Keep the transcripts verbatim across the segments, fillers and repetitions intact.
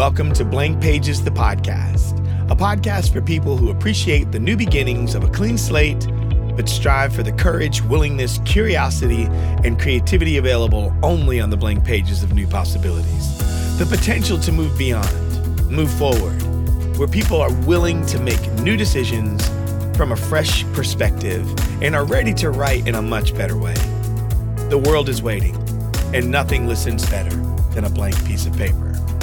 welcome to Blank Pages, the podcast, a podcast for people who appreciate the new beginnings of a clean slate, but strive for the courage, willingness, curiosity, and creativity available only on the blank pages of new possibilities. The potential to move beyond, move forward, where people are willing to make new decisions from a fresh perspective and are ready to write in a much better way. The world is waiting, and nothing listens better than a blank piece of paper.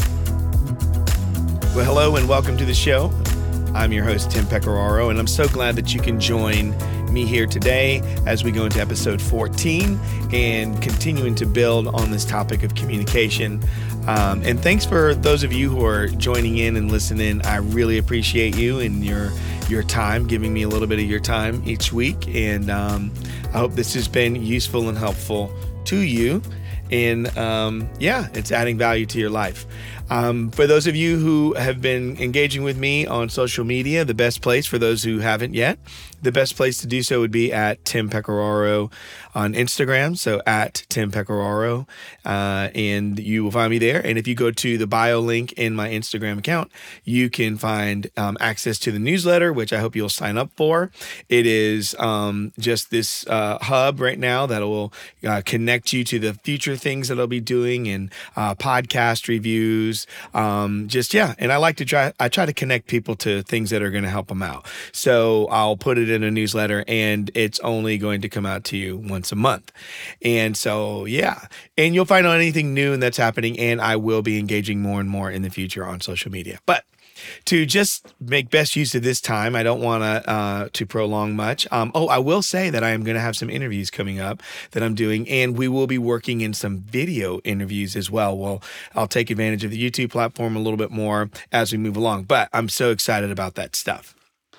Well, hello and welcome to the show. I'm your host, Tim Pecoraro, and I'm so glad that you can join me here today as we go into episode fourteen and continuing to build on this topic of communication. Um, and thanks for those of you who are joining in and listening. I really appreciate you and your your time, giving me a little bit of your time each week. And um, I hope this has been useful and helpful to you. And um, yeah, it's adding value to your life. Um, for those of you who have been engaging with me on social media, the best place for those who haven't yet, the best place to do so would be at Tim Pecoraro on Instagram. So at Tim Pecoraro, uh, and you will find me there. And if you go to the bio link in my Instagram account, you can find um, access to the newsletter, which I hope you'll sign up for. It is um, just this uh, hub right now that will uh, connect you to the future things that I'll be doing and uh, podcast reviews. Um, just, yeah. And I like to try, I try to connect people to things that are going to help them out. So I'll put it in a newsletter and it's only going to come out to you once a month. And so, yeah. And you'll find out anything new and that's happening. And I will be engaging more and more in the future on social media. But to just make best use of this time, I don't want to uh, to prolong much. Um, oh, I will say that I am going to have some interviews coming up that I'm doing, and we will be working in some video interviews as well. Well, I'll take advantage of the YouTube platform a little bit more as we move along, but I'm so excited about that stuff.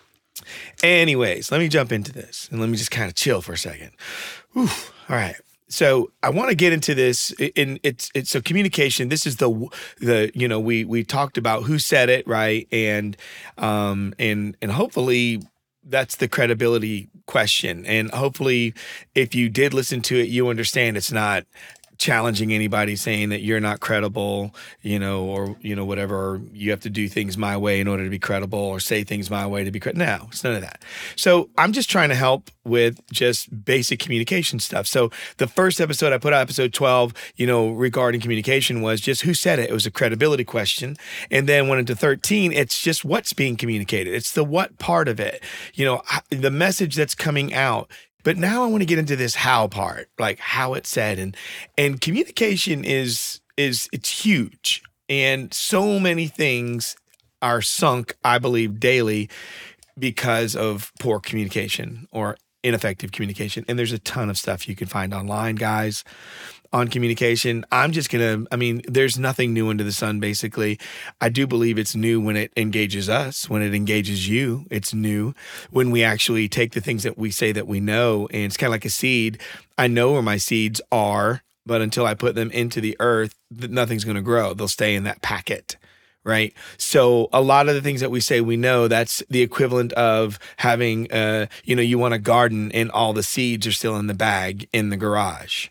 Anyways, let me jump into this, and let me just kind of chill for a second. Whew. All right. So I want to get into this in it's it's so communication. This is the the you know we we talked about who said it, right, and um and and hopefully that's the credibility question. And hopefully, if you did listen to it, you understand it's not challenging anybody saying that you're not credible, you know, or, you know, whatever, or you have to do things my way in order to be credible or say things my way to be credible. No, it's none of that. So I'm just trying to help with just basic communication stuff. So the first episode I put out, episode twelve, you know, regarding communication was just who said it. It was a credibility question. And then went into thirteen, it's just what's being communicated. It's the what part of it, you know, the message that's coming out. But now I want to get into this how part, like how it's said, and and communication is is it's huge, and so many things are sunk, I believe, daily because of poor communication or ineffective communication. And there's a ton of stuff you can find online, guys, on communication. I'm just going to, I mean, there's nothing new under the sun, basically. I do believe it's new when it engages us, when it engages you. It's new when we actually take the things that we say that we know, and it's kind of like a seed. I know where my seeds are, but until I put them into the earth, nothing's going to grow. They'll stay in that packet. Right. So a lot of the things that we say we know, that's the equivalent of having, uh, you know, you want a garden and all the seeds are still in the bag in the garage.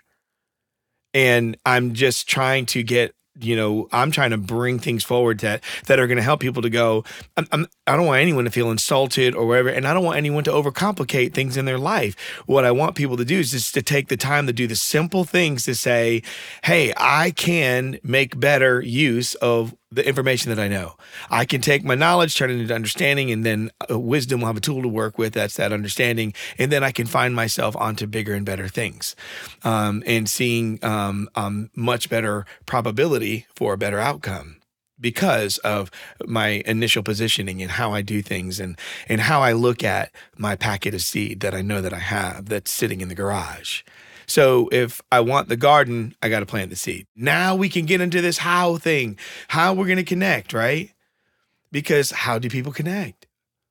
And I'm just trying to get, you know, I'm trying to bring things forward that that are going to help people to go, I'm, I'm, I don't want anyone to feel insulted or whatever. And I don't want anyone to overcomplicate things in their life. What I want people to do is just to take the time to do the simple things to say, hey, I can make better use of the information that I know. I can take my knowledge, turn it into understanding, and then uh, wisdom will have a tool to work with. That's that understanding. And then I can find myself onto bigger and better things, um, and seeing um, um, much better probability for a better outcome because of my initial positioning and how I do things, and, and how I look at my packet of seed that I know that I have that's sitting in the garage. So if I want the garden, I got to plant the seed. Now we can get into this how thing, how we're going to connect, right? Because how do people connect?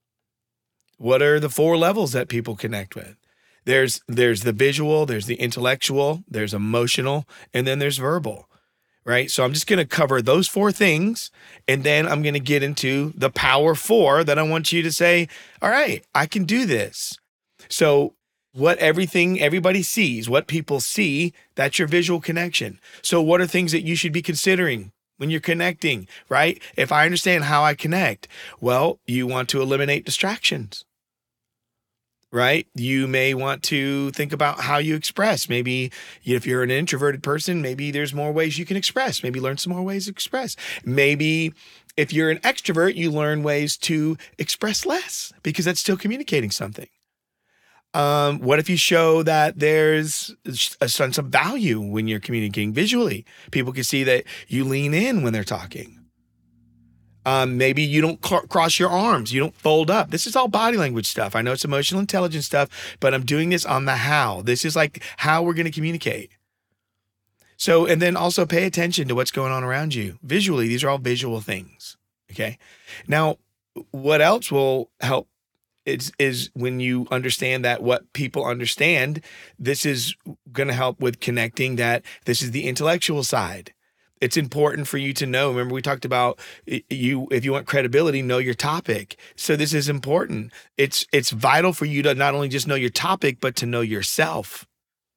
What are the four levels that people connect with? There's there's the visual, there's the intellectual, there's emotional, and then there's verbal, right? So I'm just going to cover those four things, and then I'm going to get into the power four that I want you to say, all right, I can do this. So what everything, everybody sees, what people see, that's your visual connection. So what are things that you should be considering when you're connecting, right? If I understand how I connect, well, you want to eliminate distractions, right? You may want to think about how you express. Maybe if you're an introverted person, maybe there's more ways you can express. Maybe learn some more ways to express. Maybe if you're an extrovert, you learn ways to express less because that's still communicating something. Um, what if you show that there's a sense of value when you're communicating visually? People can see that you lean in when they're talking. Um, maybe you don't cr- cross your arms. You don't fold up. This is all body language stuff. I know it's emotional intelligence stuff, but I'm doing this on the how. This is like how we're going to communicate. So, and then also pay attention to what's going on around you. Visually, these are all visual things. Okay. Now, what else will help is, is when you understand that what people understand, this is going to help with connecting, that this is the intellectual side. It's important for you to know. Remember, we talked about you, if you want credibility, know your topic. So this is important. It's, it's vital for you to not only just know your topic, but to know yourself.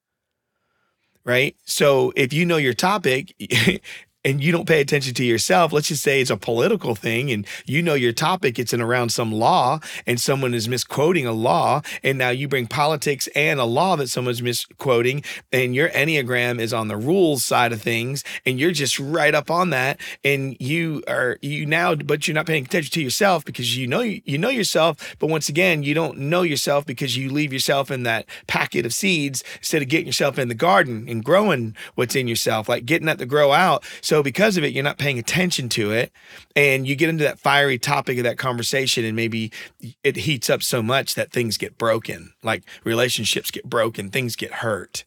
Right? So if you know your topic and you don't pay attention to yourself, let's just say it's a political thing and you know your topic, it's in around some law and someone is misquoting a law, and now you bring politics and a law that someone's misquoting, and your Enneagram is on the rules side of things and you're just right up on that, and you are you now but you're not paying attention to yourself because you know you know yourself, but once again you don't know yourself because you leave yourself in that packet of seeds instead of getting yourself in the garden and growing what's in yourself, like getting that to grow out. So because of it, you're not paying attention to it, and you get into that fiery topic of that conversation, and maybe it heats up so much that things get broken, like relationships get broken, things get hurt.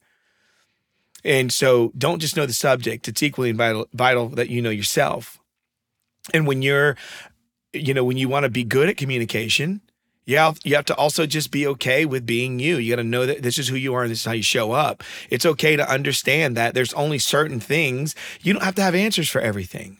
And so don't just know the subject. It's equally vital, vital that you know yourself. And when you're, you know, when you want to be good at communication, Yeah, you have to also just be okay with being you. You got to know that this is who you are and this is how you show up. It's okay to understand that there's only certain things. You don't have to have answers for everything,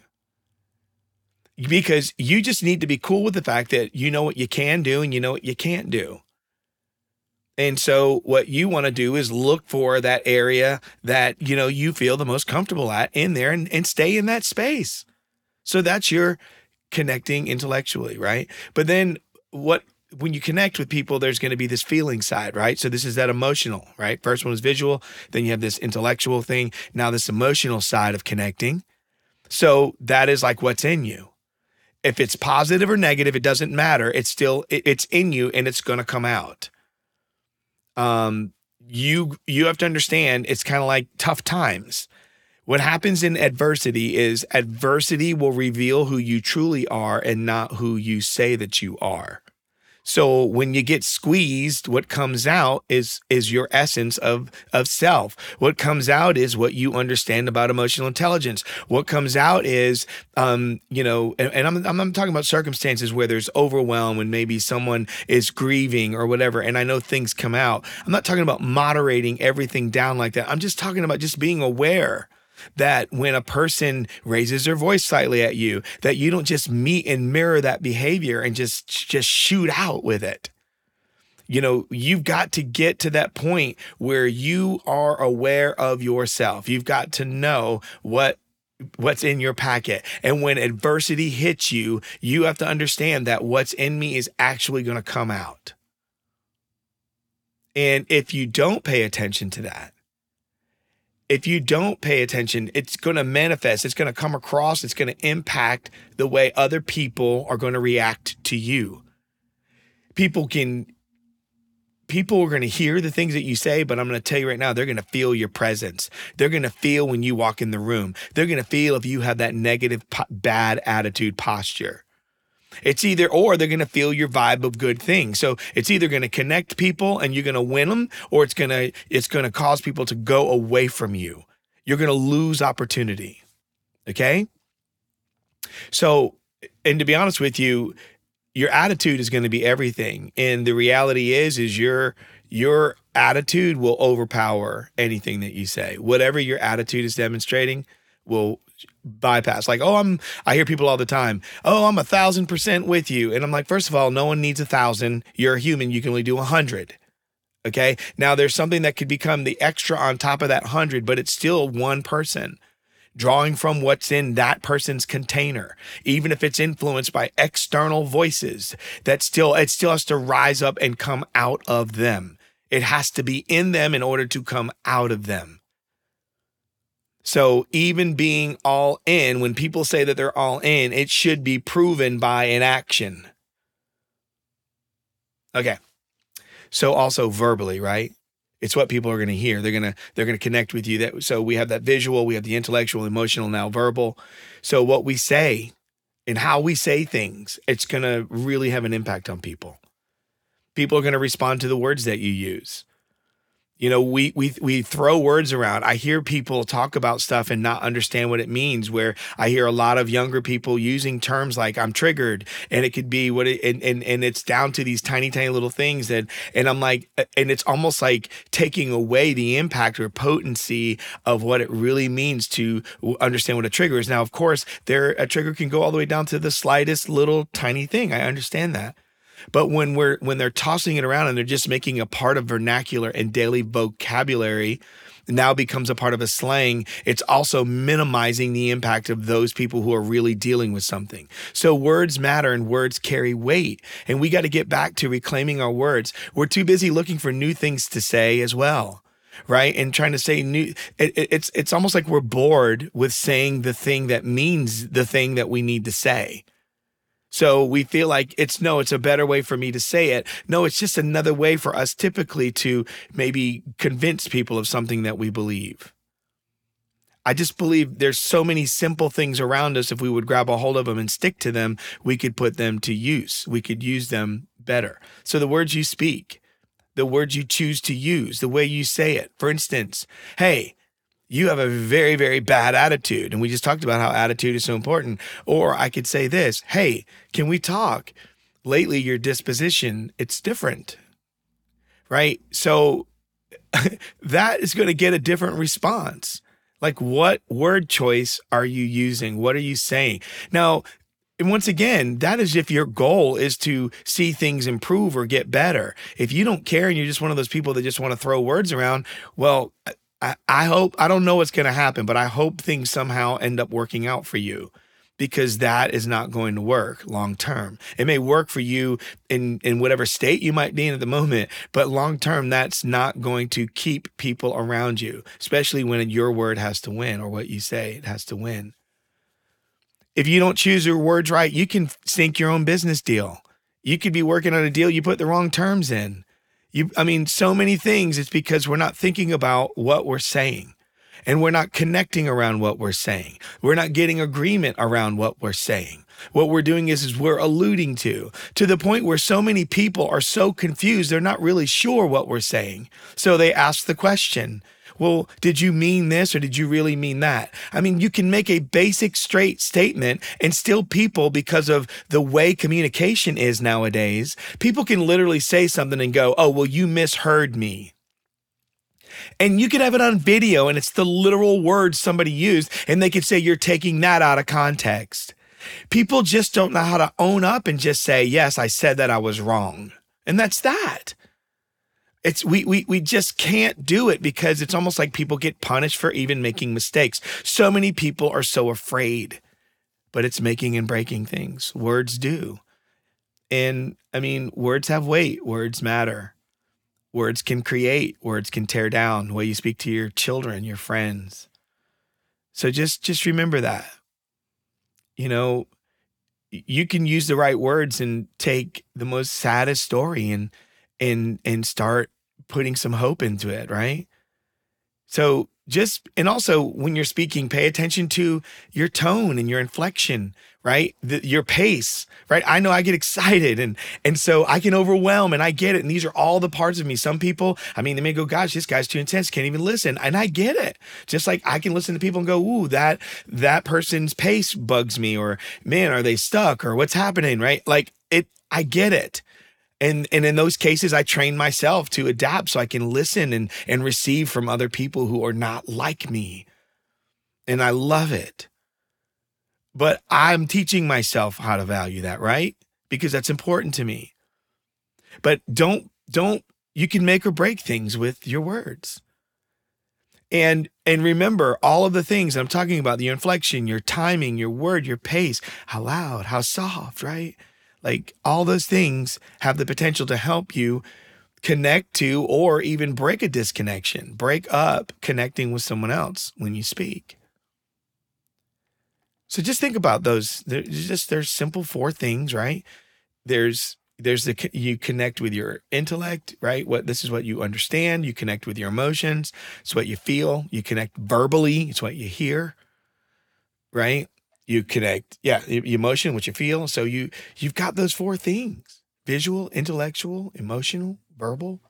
because you just need to be cool with the fact that you know what you can do and you know what you can't do. And so what you want to do is look for that area that, you know, you feel the most comfortable at in there, and, and stay in that space. So that's your connecting intellectually, right? But then what, when you connect with people, there's going to be this feeling side, right? So this is that emotional, right? First one was visual. Then you have this intellectual thing. Now this emotional side of connecting. So that is like what's in you. If it's positive or negative, it doesn't matter. It's still, it, it's in you and it's going to come out. Um, you, you have to understand, it's kind of like tough times. What happens in adversity is adversity will reveal who you truly are and not who you say that you are. So when you get squeezed, what comes out is is your essence of of self. What comes out is what you understand about emotional intelligence. What comes out is, um, you know, and, and I'm, I'm I'm talking about circumstances where there's overwhelm, when maybe someone is grieving or whatever, and I know things come out. I'm not talking about moderating everything down like that. I'm just talking about just being aware that when a person raises their voice slightly at you, that you don't just meet and mirror that behavior and just, just shoot out with it. You know, you've got to get to that point where you are aware of yourself. You've got to know what what's in your packet. And when adversity hits you, you have to understand that what's in me is actually going to come out. And if you don't pay attention to that, If you don't pay attention, it's going to manifest. It's going to come across. It's going to impact the way other people are going to react to you. People can, people are going to hear the things that you say, but I'm going to tell you right now, they're going to feel your presence. They're going to feel when you walk in the room. They're going to feel if you have that negative, bad attitude posture. It's either or, they're going to feel your vibe of good things. So it's either going to connect people and you're going to win them, or it's going to it's going to cause people to go away from you. You're going to lose opportunity. Okay? So, and to be honest with you, your attitude is going to be everything. And the reality is, is your your attitude will overpower anything that you say. Whatever your attitude is demonstrating will bypass. Like, oh, I'm, I hear people all the time, oh, I'm a thousand percent with you. And I'm like, first of all, no one needs a thousand. You're a human. You can only do a hundred. Okay. Now there's something that could become the extra on top of that hundred, but it's still one person. drawing from what's in that person's container, even if it's influenced by external voices, that still, it still has to rise up and come out of them. It has to be in them in order to come out of them. So even being all in, when people say that they're all in, it should be proven by an action. Okay. So also verbally, right? It's what people are going to hear. They're going to, they're going to connect with you. That, so we have that visual, we have the intellectual, emotional, now verbal. So what we say and how we say things, it's going to really have an impact on people. People are going to respond to the words that you use. You know, we we we throw words around. I hear people talk about stuff and not understand what it means, where I hear a lot of younger people using terms like I'm triggered, and it could be what it, and, and, and it's down to these tiny, tiny little things that, and I'm like, and it's almost like taking away the impact or potency of what it really means to understand what a trigger is. Now, of course, there, a trigger can go all the way down to the slightest little tiny thing. I understand that. But when we're when they're tossing it around and they're just making a part of vernacular and daily vocabulary, now becomes a part of a slang, it's also minimizing the impact of those people who are really dealing with something. So words matter and words carry weight. And we got to get back to reclaiming our words. We're too busy looking for new things to say as well, right? And trying to say new, it, it, it's it's almost like we're bored with saying the thing that means the thing that we need to say. So we feel like it's, no, it's a better way for me to say it. No, it's just another way for us typically to maybe convince people of something that we believe. I just believe there's so many simple things around us. If we would grab a hold of them and stick to them, we could put them to use. We could use them better. So the words you speak, the words you choose to use, the way you say it. For instance, hey, you have a very, very bad attitude. And we just talked about how attitude is so important. Or I could say this, hey, can we talk? Lately, your disposition, it's different, right? So that is going to get a different response. Like, what word choice are you using? What are you saying? Now, and once again, that is if your goal is to see things improve or get better. If you don't care and you're just one of those people that just want to throw words around, well, I, I hope, I don't know what's going to happen, but I hope things somehow end up working out for you, because that is not going to work long term. It may work for you in, in whatever state you might be in at the moment, but long term, that's not going to keep people around you, especially when your word has to win, or what you say, it has to win. If you don't choose your words right, you can sink your own business deal. You could be working on a deal, you put the wrong terms in. You, I mean, so many things. It's because we're not thinking about what we're saying, and we're not connecting around what we're saying. We're not getting agreement around what we're saying. What we're doing is, is we're alluding to, to the point where so many people are so confused, they're not really sure what we're saying. So they ask the question, well, did you mean this, or did you really mean that? I mean, you can make a basic straight statement, and still people, because of the way communication is nowadays, people can literally say something and go, oh, well, you misheard me. And you could have it on video and it's the literal words somebody used, and they could say you're taking that out of context. People just don't know how to own up and just say, yes, I said that, I was wrong. And that's that. It's we we we just can't do it, because it's almost like people get punished for even making mistakes. So many people are so afraid, but it's making and breaking things. Words do. And I mean, words have weight. Words matter. Words can create. Words can tear down. The way you speak to your children, your friends. So just just remember that. You know, you can use the right words and take the most saddest story and and and start putting some hope into it, right? So just, and also when you're speaking, pay attention to your tone and your inflection, right? The, your pace, right? I know I get excited and and so I can overwhelm, and I get it. And these are all the parts of me. Some people, I mean, they may go, gosh, this guy's too intense, can't even listen. And I get it. Just like I can listen to people and go, ooh, that, that person's pace bugs me, or man, are they stuck, or what's happening, right? Like it, I get it. And and in those cases, I train myself to adapt so I can listen and, and receive from other people who are not like me. And I love it. But I'm teaching myself how to value that, right? Because that's important to me. But don't, don't, you can make or break things with your words. And and remember all of the things I'm talking about, your inflection, your timing, your word, your pace, how loud, how soft, right? Like all those things have the potential to help you connect to or even break a disconnection, break up connecting with someone else when you speak. So just think about those. There's just there's simple four things, right? There's there's the you connect with your intellect, right? What this is what you understand. You connect with your emotions. It's what you feel. You connect verbally. It's what you hear, right? You connect, yeah, e- emotion, what you feel. So you you've got those four things: visual, intellectual, emotional, verbal.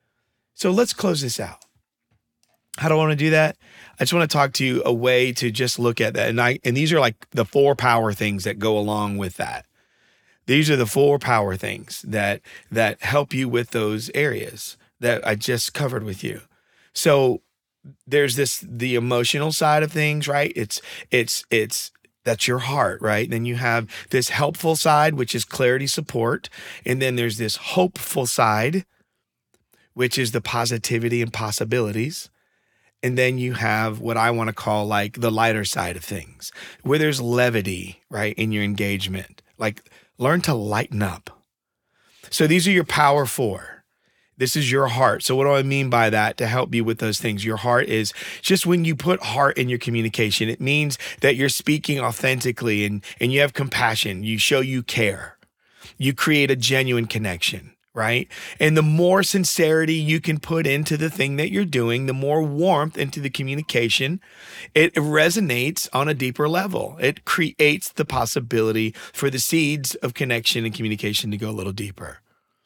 So let's close this out. How do I want to do that? I just want to talk to you a way to just look at that. And I and these are like the four power things that go along with that. These are the four power things that that help you with those areas that I just covered with you. So there's this the emotional side of things, right? It's it's it's that's your heart, right? Then you have this helpful side, which is clarity, support, and then there's this hopeful side, which is the positivity and possibilities. And then you have what I want to call like the lighter side of things, where there's levity, right, in your engagement. Like learn to lighten up. So these are your power four. This is your heart. So what do I mean by that to help you with those things? Your heart is just when you put heart in your communication, it means that you're speaking authentically and, and you have compassion. You show you care. You create a genuine connection. Right? And the more sincerity you can put into the thing that you're doing, the more warmth into the communication, it resonates on a deeper level. It creates the possibility for the seeds of connection and communication to go a little deeper.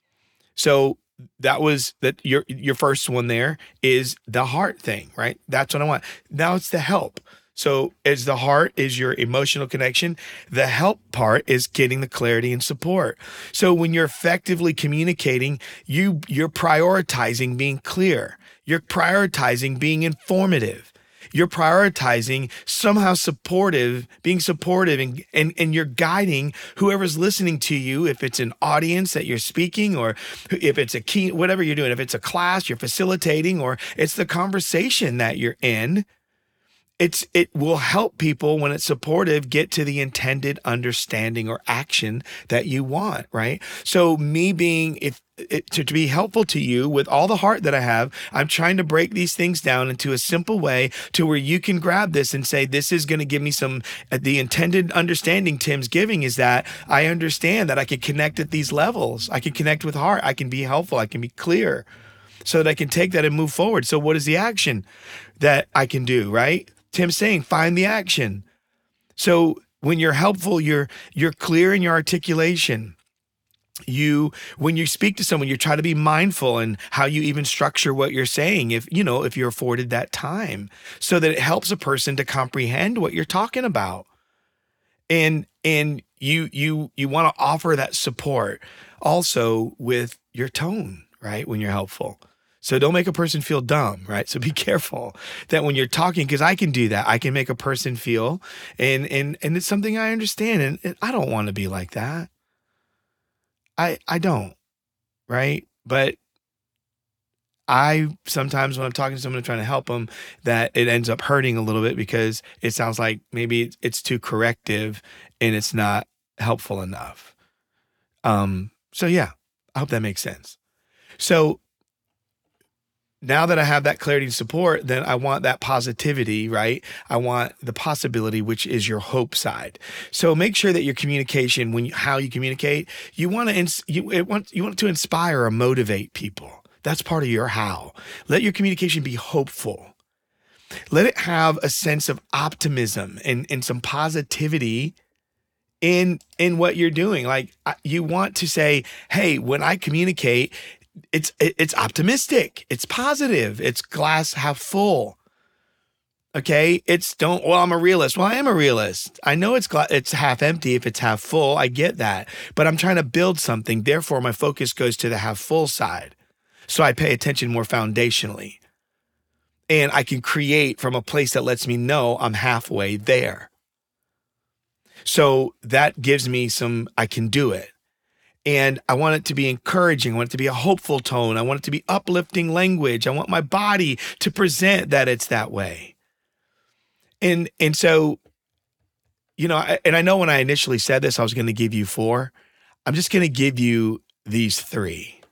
So that was that your your first one there is the heart thing, right? That's what I want. Now it's the help. So as the heart is your emotional connection, the help part is getting the clarity and support. So when you're effectively communicating, you, you're prioritizing being clear. You're prioritizing being informative. You're prioritizing somehow supportive, being supportive, and, and, and you're guiding whoever's listening to you, if it's an audience that you're speaking, or if it's a key, whatever you're doing, if it's a class you're facilitating, or it's the conversation that you're in. It's it will help people when it's supportive get to the intended understanding or action that you want, right? So me being if it, to, to be helpful to you with all the heart that I have, I'm trying to break these things down into a simple way to where you can grab this and say, this is going to give me some, uh, the intended understanding Tim's giving is that I understand that I can connect at these levels. I can connect with heart. I can be helpful. I can be clear so that I can take that and move forward. So what is the action that I can do, right? Tim's saying, find the action. So when you're helpful, you're you're clear in your articulation. You, when you speak to someone, you try to be mindful in how you even structure what you're saying, if you know, if you're afforded that time, so that it helps a person to comprehend what you're talking about. And and you you you want to offer that support also with your tone, right? When you're helpful. So don't make a person feel dumb, right? So be careful that when you're talking, because I can do that. I can make a person feel, and and and it's something I understand, and, and I don't want to be like that. I I don't, right? But I sometimes when I'm talking to someone and trying to help them, that it ends up hurting a little bit because it sounds like maybe it's too corrective and it's not helpful enough. Um. So yeah, I hope that makes sense. So now that I have that clarity and support, then I want that positivity, right? I want the possibility, which is your hope side. So make sure that your communication, when you, how you communicate, you want to ins- you it want you want to inspire or motivate people. That's part of your how. Let your communication be hopeful. Let it have a sense of optimism and, and some positivity in in what you're doing. Like you want to say, hey, when I communicate, It's it's optimistic. It's positive. It's glass half full. Okay. It's don't. Well, I'm a realist. Well, I am a realist. I know it's gla- it's half empty if it's half full. I get that. But I'm trying to build something. Therefore, my focus goes to the half full side. So I pay attention more foundationally, and I can create from a place that lets me know I'm halfway there. So that gives me some. I can do it. And I want it to be encouraging. I want it to be a hopeful tone. I want it to be uplifting language. I want my body to present that it's that way. And, and so, you know, I, and I know when I initially said this, I was going to give you four. I'm just going to give you these three.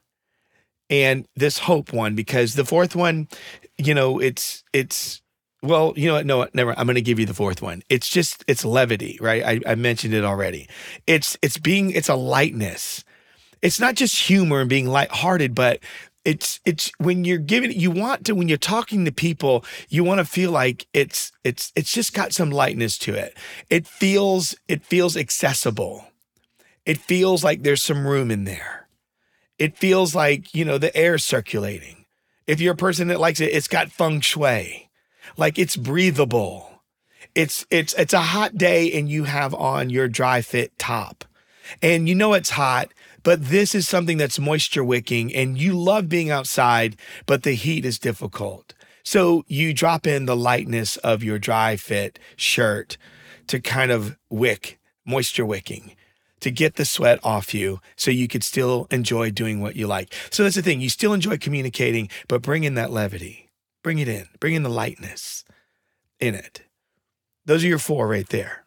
And this hope one, because the fourth one, you know, it's, it's, well, you know what? No, never. I'm going to give you the fourth one. It's just, it's levity, right? I, I mentioned it already. It's, it's being, it's a lightness. It's not just humor and being lighthearted, but it's, it's when you're giving, you want to, when you're talking to people, you want to feel like it's, it's, it's just got some lightness to it. It feels, it feels accessible. It feels like there's some room in there. It feels like, you know, the air's circulating. If you're a person that likes it, it's got feng shui. Like it's breathable. It's it's it's a hot day and you have on your dry fit top. And you know it's hot, but this is something that's moisture wicking and you love being outside, but the heat is difficult. So you drop in the lightness of your dry fit shirt to kind of wick, moisture wicking, to get the sweat off you so you could still enjoy doing what you like. So that's the thing. You still enjoy communicating, but bring in that levity. Bring it in. Bring in the lightness in it. Those are your four right there.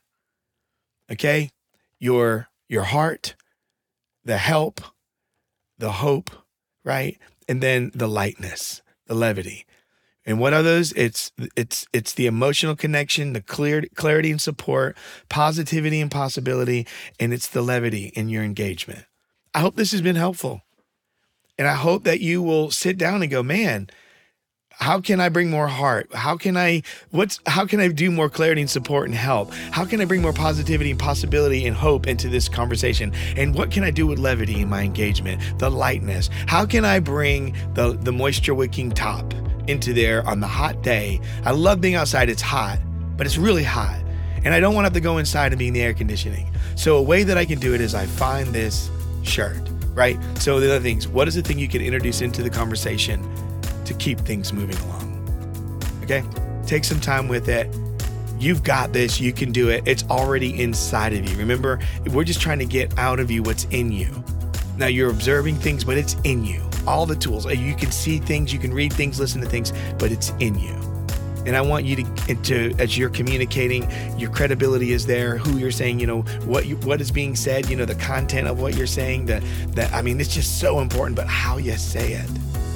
Okay? Your, your heart, the help, the hope, right? And then the lightness, the levity. And what are those? It's it's it's the emotional connection, the clear clarity and support, positivity and possibility, and it's the levity in your engagement. I hope this has been helpful. And I hope that you will sit down and go, man, how can I bring more heart? How can I, what's, how can I do more clarity and support and help? How can I bring more positivity and possibility and hope into this conversation? And what can I do with levity in my engagement? The lightness. How can I bring the, the moisture wicking top into there on the hot day? I love being outside. It's hot, but it's really hot. And I don't want to have to go inside and be in the air conditioning. So a way that I can do it is I find this shirt, right? So the other things, what is the thing you can introduce into the conversation to keep things moving along? Okay? Take some time with it. You've got this. You can do it. It's already inside of you. Remember, we're just trying to get out of you what's in you. Now you're observing things, but it's in you. All the tools. You can see things, you can read things, listen to things, but it's in you. And I want you to, to, as you're communicating, your credibility is there, who you're saying, you know, what you, what is being said, you know, the content of what you're saying, that, that, I mean, it's just so important, but how you say it.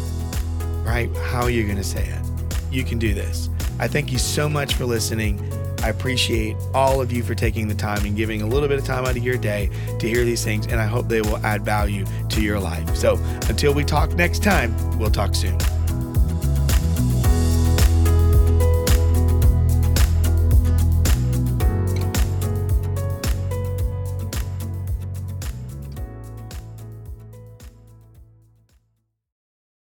Right? How you're going to say it. You can do this. I thank you so much for listening. I appreciate all of you for taking the time and giving a little bit of time out of your day to hear these things, and I hope they will add value to your life. So until we talk next time, we'll talk soon.